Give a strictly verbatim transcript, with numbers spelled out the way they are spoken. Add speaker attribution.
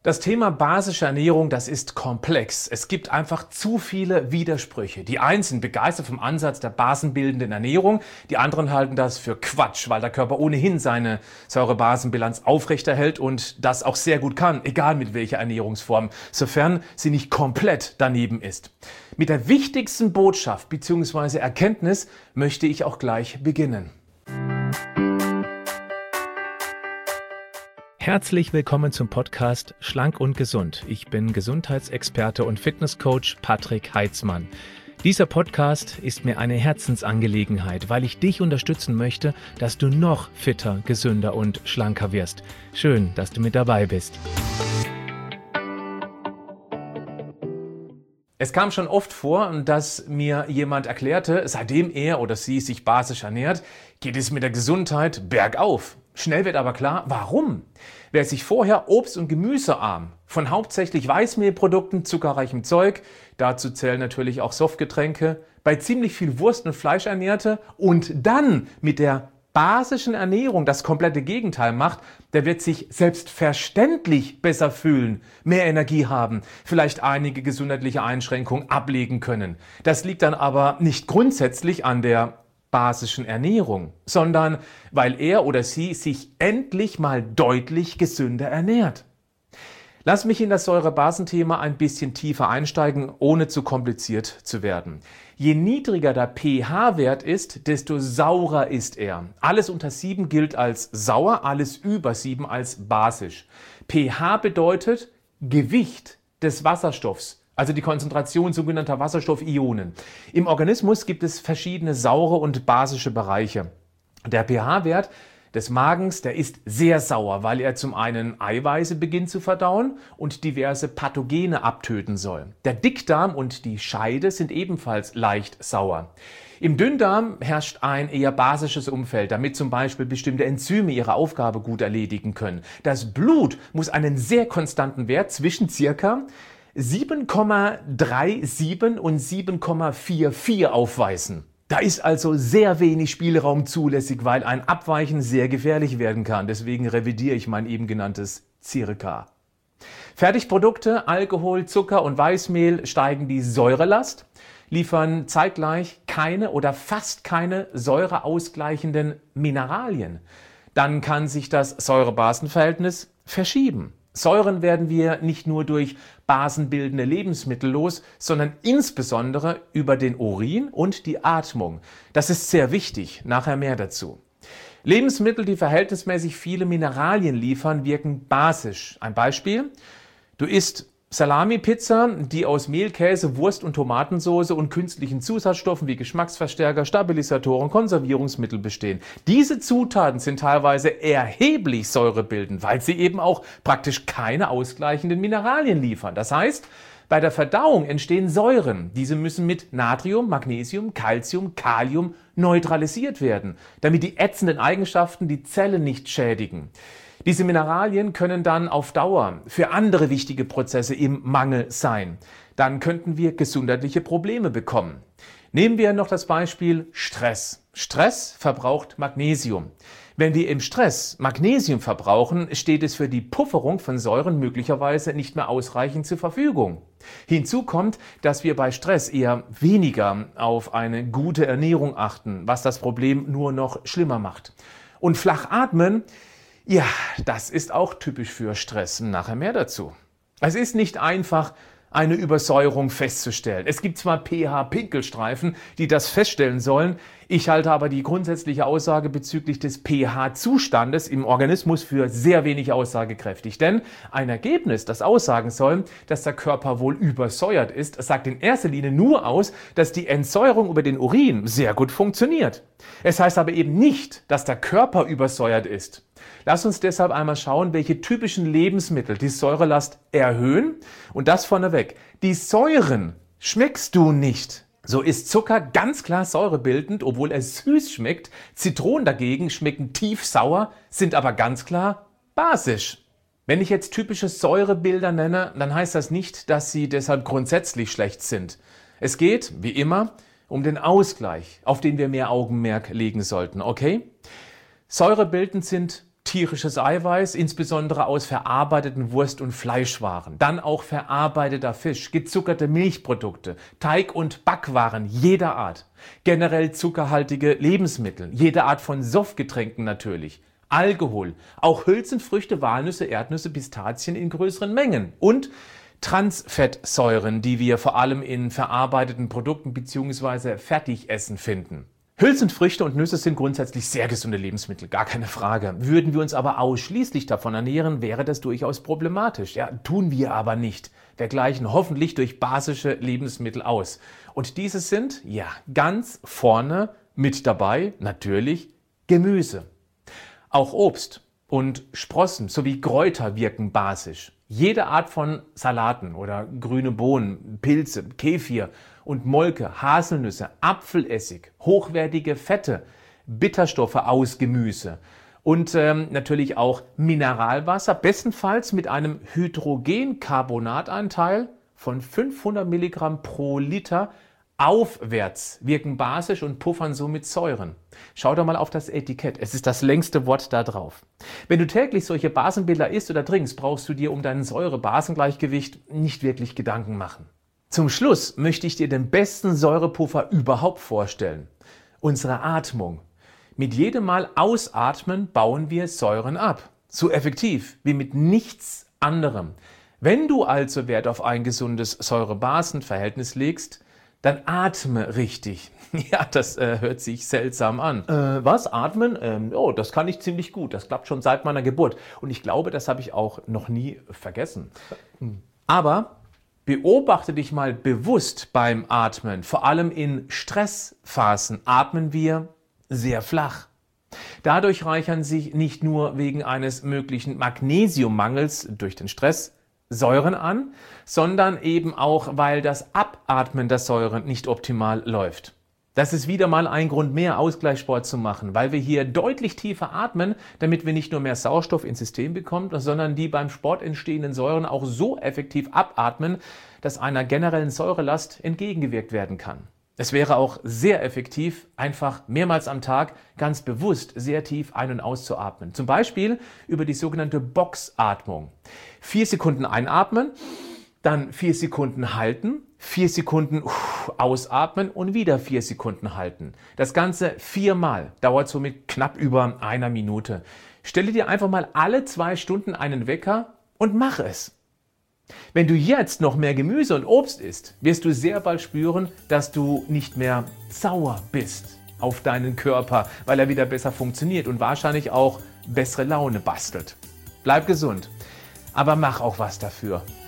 Speaker 1: Das Thema basische Ernährung, das ist komplex. Es gibt einfach zu viele Widersprüche. Die einen sind begeistert vom Ansatz der basenbildenden Ernährung, die anderen halten das für Quatsch, weil der Körper ohnehin seine Säurebasenbilanz aufrechterhält und das auch sehr gut kann, egal mit welcher Ernährungsform, sofern sie nicht komplett daneben ist. Mit der wichtigsten Botschaft bzw. Erkenntnis möchte ich auch gleich beginnen. Herzlich willkommen zum Podcast Schlank und Gesund. Ich bin Gesundheitsexperte und Fitnesscoach Patrick Heitzmann. Dieser Podcast ist mir eine Herzensangelegenheit, weil ich dich unterstützen möchte, dass du noch fitter, gesünder und schlanker wirst. Schön, dass du mit dabei bist. Es kam schon oft vor, dass mir jemand erklärte, seitdem er oder sie sich basisch ernährt, geht es mit der Gesundheit bergauf. Schnell wird aber klar, warum? Wer sich vorher obst- und gemüsearm von hauptsächlich Weißmehlprodukten, zuckerreichem Zeug, dazu zählen natürlich auch Softgetränke, bei ziemlich viel Wurst und Fleisch ernährte und dann mit der basischen Ernährung das komplette Gegenteil macht, der wird sich selbstverständlich besser fühlen, mehr Energie haben, vielleicht einige gesundheitliche Einschränkungen ablegen können. Das liegt dann aber nicht grundsätzlich an der basischen Ernährung, sondern weil er oder sie sich endlich mal deutlich gesünder ernährt. Lass mich in das Säurebasenthema ein bisschen tiefer einsteigen, ohne zu kompliziert zu werden. Je niedriger der pH-Wert ist, desto saurer ist er. Alles unter sieben gilt als sauer, alles über sieben als basisch. pH bedeutet Gewicht des Wasserstoffs, also die Konzentration sogenannter Wasserstoffionen. Im Organismus gibt es verschiedene saure und basische Bereiche. Der pH-Wert des Magens, der ist sehr sauer, weil er zum einen Eiweiße beginnt zu verdauen und diverse Pathogene abtöten soll. Der Dickdarm und die Scheide sind ebenfalls leicht sauer. Im Dünndarm herrscht ein eher basisches Umfeld, damit zum Beispiel bestimmte Enzyme ihre Aufgabe gut erledigen können. Das Blut muss einen sehr konstanten Wert zwischen circa sieben Komma siebenunddreißig und sieben Komma vierundvierzig aufweisen. Da ist also sehr wenig Spielraum zulässig, weil ein Abweichen sehr gefährlich werden kann. Deswegen revidiere ich mein eben genanntes Circa. Fertigprodukte, Alkohol, Zucker und Weißmehl steigen die Säurelast, liefern zeitgleich keine oder fast keine säureausgleichenden Mineralien. Dann kann sich das Säure-Basen-Verhältnis verschieben. Säuren werden wir nicht nur durch basenbildende Lebensmittel los, sondern insbesondere über den Urin und die Atmung. Das ist sehr wichtig, nachher mehr dazu. Lebensmittel, die verhältnismäßig viele Mineralien liefern, wirken basisch. Ein Beispiel: Du isst Salami-Pizza, die aus Mehl, Käse, Wurst und Tomatensauce und künstlichen Zusatzstoffen wie Geschmacksverstärker, Stabilisatoren, Konservierungsmittel bestehen. Diese Zutaten sind teilweise erheblich säurebildend, weil sie eben auch praktisch keine ausgleichenden Mineralien liefern. Das heißt, bei der Verdauung entstehen Säuren. Diese müssen mit Natrium, Magnesium, Calcium, Kalium neutralisiert werden, damit die ätzenden Eigenschaften die Zelle nicht schädigen. Diese Mineralien können dann auf Dauer für andere wichtige Prozesse im Mangel sein. Dann könnten wir gesundheitliche Probleme bekommen. Nehmen wir noch das Beispiel Stress. Stress verbraucht Magnesium. Wenn wir im Stress Magnesium verbrauchen, steht es für die Pufferung von Säuren möglicherweise nicht mehr ausreichend zur Verfügung. Hinzu kommt, dass wir bei Stress eher weniger auf eine gute Ernährung achten, was das Problem nur noch schlimmer macht. Und flach atmen, ja, das ist auch typisch für Stress. Nachher mehr dazu. Es ist nicht einfach, eine Übersäuerung festzustellen. Es gibt zwar pH-Pinkelstreifen, die das feststellen sollen. Ich halte aber die grundsätzliche Aussage bezüglich des pH-Zustandes im Organismus für sehr wenig aussagekräftig. Denn ein Ergebnis, das aussagen soll, dass der Körper wohl übersäuert ist, sagt in erster Linie nur aus, dass die Entsäuerung über den Urin sehr gut funktioniert. Es heißt aber eben nicht, dass der Körper übersäuert ist. Lass uns deshalb einmal schauen, welche typischen Lebensmittel die Säurelast erhöhen. Und das vorneweg: Die Säuren schmeckst du nicht. So ist Zucker ganz klar säurebildend, obwohl er süß schmeckt. Zitronen dagegen schmecken tief sauer, sind aber ganz klar basisch. Wenn ich jetzt typische Säurebilder nenne, dann heißt das nicht, dass sie deshalb grundsätzlich schlecht sind. Es geht, wie immer, um den Ausgleich, auf den wir mehr Augenmerk legen sollten, okay? Säurebildend sind tierisches Eiweiß, insbesondere aus verarbeiteten Wurst- und Fleischwaren. Dann auch verarbeiteter Fisch, gezuckerte Milchprodukte, Teig- und Backwaren jeder Art. Generell zuckerhaltige Lebensmittel, jede Art von Softgetränken natürlich. Alkohol, auch Hülsenfrüchte, Walnüsse, Erdnüsse, Pistazien in größeren Mengen. Und Transfettsäuren, die wir vor allem in verarbeiteten Produkten bzw. Fertigessen finden. Hülsenfrüchte und Nüsse sind grundsätzlich sehr gesunde Lebensmittel, gar keine Frage. Würden wir uns aber ausschließlich davon ernähren, wäre das durchaus problematisch. Ja, tun wir aber nicht. Wir gleichen hoffentlich durch basische Lebensmittel aus. Und diese sind, ja, ganz vorne mit dabei, natürlich Gemüse. Auch Obst und Sprossen sowie Kräuter wirken basisch. Jede Art von Salaten oder grüne Bohnen, Pilze, Kefir und Molke, Haselnüsse, Apfelessig, hochwertige Fette, Bitterstoffe aus Gemüse und ähm, natürlich auch Mineralwasser, bestenfalls mit einem Hydrogencarbonatanteil von fünfhundert Milligramm pro Liter aufwärts, wirken basisch und puffern somit Säuren. Schau doch mal auf das Etikett, es ist das längste Wort da drauf. Wenn du täglich solche Basenbilder isst oder trinkst, brauchst du dir um dein Säure-Basengleichgewicht nicht wirklich Gedanken machen. Zum Schluss möchte ich dir den besten Säurepuffer überhaupt vorstellen. Unsere Atmung. Mit jedem Mal Ausatmen bauen wir Säuren ab. So effektiv wie mit nichts anderem. Wenn du also Wert auf ein gesundes Säure-Basen-Verhältnis legst, dann atme richtig. Ja, das äh, hört sich seltsam an. Äh, was? Atmen? Ähm, oh, das kann ich ziemlich gut. Das klappt schon seit meiner Geburt. Und ich glaube, das habe ich auch noch nie vergessen. Aber beobachte dich mal bewusst beim Atmen. Vor allem in Stressphasen atmen wir sehr flach. Dadurch reichern sich nicht nur wegen eines möglichen Magnesiummangels durch den Stress Säuren an, sondern eben auch, weil das Abatmen der Säuren nicht optimal läuft. Das ist wieder mal ein Grund mehr, Ausgleichssport zu machen, weil wir hier deutlich tiefer atmen, damit wir nicht nur mehr Sauerstoff ins System bekommen, sondern die beim Sport entstehenden Säuren auch so effektiv abatmen, dass einer generellen Säurelast entgegengewirkt werden kann. Es wäre auch sehr effektiv, einfach mehrmals am Tag ganz bewusst sehr tief ein- und auszuatmen. Zum Beispiel über die sogenannte Boxatmung. Vier Sekunden einatmen, dann vier Sekunden halten, vier Sekunden ausatmen und wieder vier Sekunden halten. Das Ganze viermal, dauert somit knapp über einer Minute. Stelle dir einfach mal alle zwei Stunden einen Wecker und mach es. Wenn du jetzt noch mehr Gemüse und Obst isst, wirst du sehr bald spüren, dass du nicht mehr sauer bist auf deinen Körper, weil er wieder besser funktioniert und wahrscheinlich auch bessere Laune bastelt. Bleib gesund, aber mach auch was dafür.